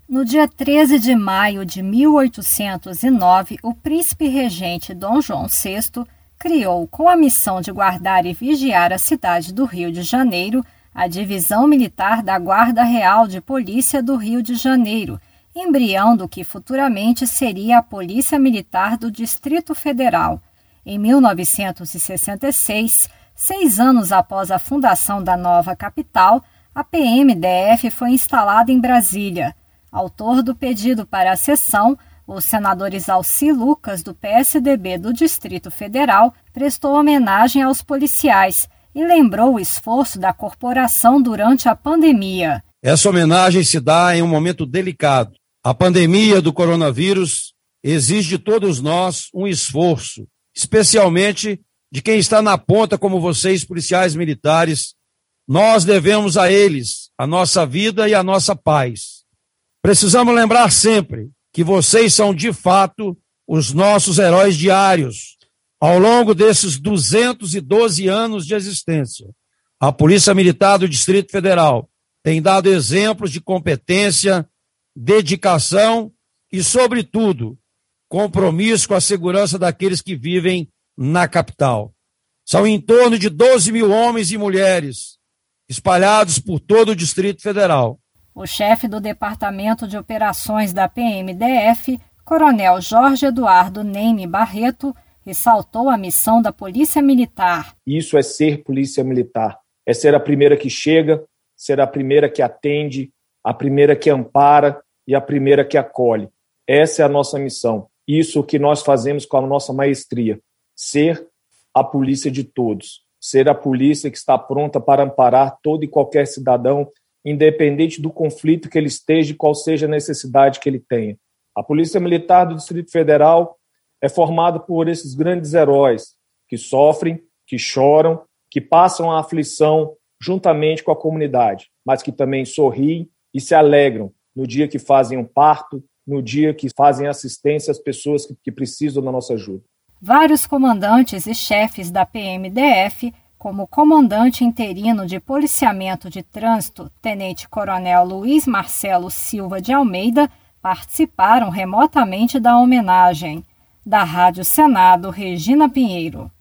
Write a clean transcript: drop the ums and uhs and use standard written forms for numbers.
No dia 13 de maio de 1809, o príncipe regente Dom João VI criou, com a missão de guardar e vigiar a cidade do Rio de Janeiro, a Divisão Militar da Guarda Real de Polícia do Rio de Janeiro, embrião do que futuramente seria a Polícia Militar do Distrito Federal. Em 1966, 6 anos após a fundação da nova capital, a PMDF foi instalada em Brasília. Autor do pedido para a sessão, o senador Isalci Lucas, do PSDB do Distrito Federal, prestou homenagem aos policiais e lembrou o esforço da corporação durante a pandemia. Essa homenagem se dá em um momento delicado. A pandemia do coronavírus exige de todos nós um esforço, especialmente de quem está na ponta, como vocês, policiais militares. Nós devemos a eles a nossa vida e a nossa paz. Precisamos lembrar sempre que vocês são, de fato, os nossos heróis diários. Ao longo desses 212 anos de existência, a Polícia Militar do Distrito Federal tem dado exemplos de competência, dedicação e, sobretudo, compromisso com a segurança daqueles que vivem na capital. São em torno de 12 mil homens e mulheres espalhados por todo o Distrito Federal. O chefe do Departamento de Operações da PMDF, Coronel Jorge Eduardo Neime Barreto, ressaltou a missão da Polícia Militar. Isso é ser Polícia Militar, é ser a primeira que chega, ser a primeira que atende, a primeira que ampara e a primeira que acolhe. Essa é a nossa missão. Isso que nós fazemos com a nossa maestria, ser a polícia de todos, ser a polícia que está pronta para amparar todo e qualquer cidadão, independente do conflito que ele esteja e qual seja a necessidade que ele tenha. A Polícia Militar do Distrito Federal é formada por esses grandes heróis que sofrem, que choram, que passam a aflição juntamente com a comunidade, mas que também sorriem e se alegram no dia que fazem um parto, no dia que fazem assistência às pessoas que precisam da nossa ajuda. Vários comandantes e chefes da PMDF, como o comandante interino de policiamento de trânsito, tenente-coronel Luiz Marcelo Silva de Almeida, participaram remotamente da homenagem. Da Rádio Senado, Regina Pinheiro.